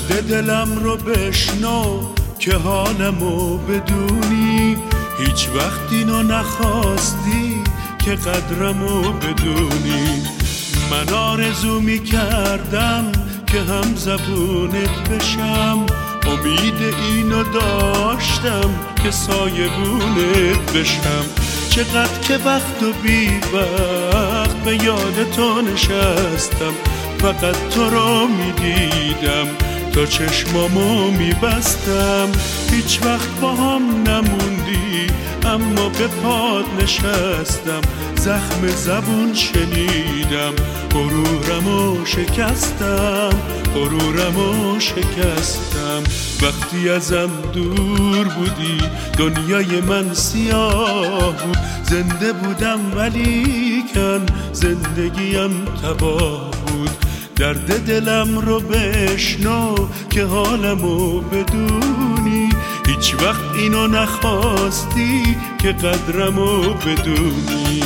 درد دلم رو بشنو که حالمو بدونی، هیچ وقت اینو نخواستی که قدرمو بدونی. من آرزو میکردم که هم زبونت بشم، امید اینو داشتم که سایبونت بشم. چقدر که وقت و بی وقت به یاد تو نشستم، فقط تو رو میدیدم تا چشمامو میبستم. هیچ وقت با هم نموندی اما به پات نشستم، زخم زبون شنیدم، غرورمو شکستم، غرورمو شکستم. وقتی ازم دور بودی دنیای من سیاه بود، زنده بودم ولیکن زندگیم تباه بود. درد دلم رو بشنو که حالمو بدونی، هیچ وقت اینو نخواستی که قدرمو بدونی.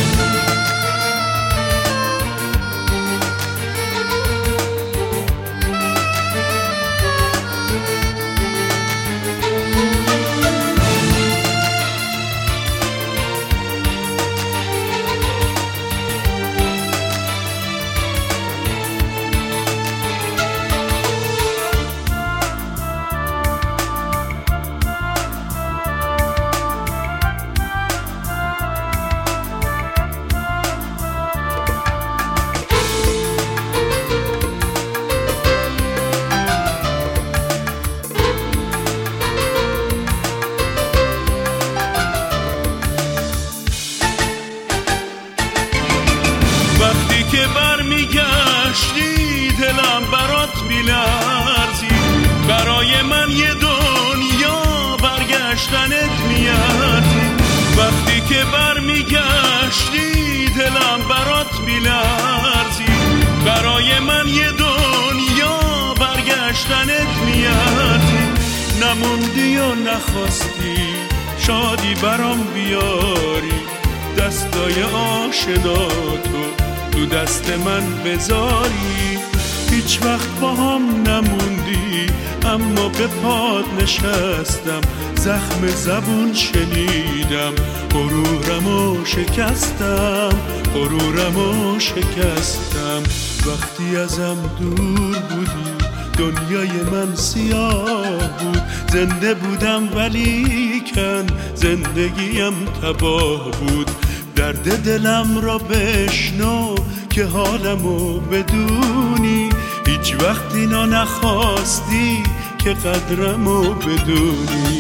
وقتی که برمیگشتی دلم برات میلرزی، برای من یه دنیا برگشتنت میارزی. وقتی که برمیگشتی دلم برات میلرزی، برای من یه دنیا برگشتنت میارزی. نموندی و نخواستی شادی برام بیاری، دستای آشنا تو دست من بذاری. هیچ وقت با هم نموندی اما به پات نشستم، زخم زبون شنیدم، غرورمو شکستم، غرورمو شکستم. وقتی ازم دور بودی دنیای من سیاه بود، زنده بودم ولیکن زندگیم تباه بود. درد دلم را بشنو که حالمو بدونی، هیچ وقت اینو نخواستی که قدرمو بدونی.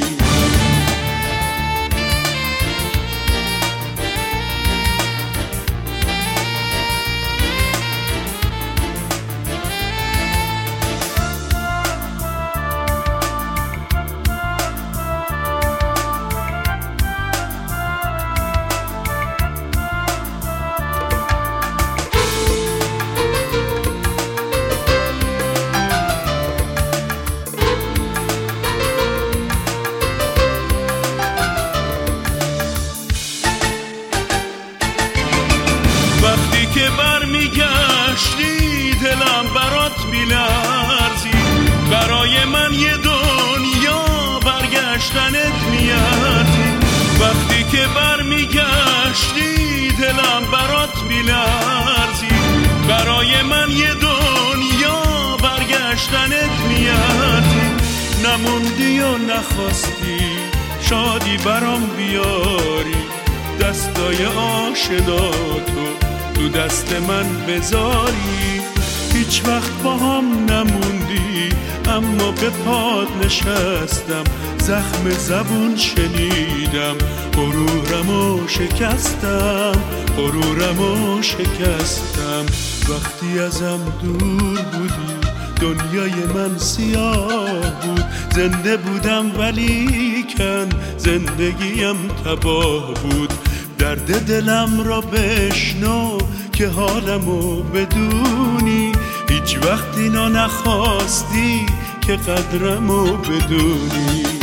وقتی که برمیگشتی دلم برات میلرزی، برای من یه دنیا برگشتنت میارزی. وقتی که برمیگشتی دلم برات میلرزی، برای من یه دنیا برگشتنت میارزی. نموندی و نخواستی شادی برام بیاری، دستای آشنا تو دست من بذاری. هیچ وقت با هم نموندی اما به پات نشستم، زخم زبون شنیدم، غرورمو شکستم، غرورمو شکستم. وقتی ازم دور بودی دنیای من سیاه بود، زنده بودم ولیکن زندگیم تباه بود. درد دلم را بشنو که حالمو بدونی، هیچ وقت اینو نخواستی که قدرمو بدونی.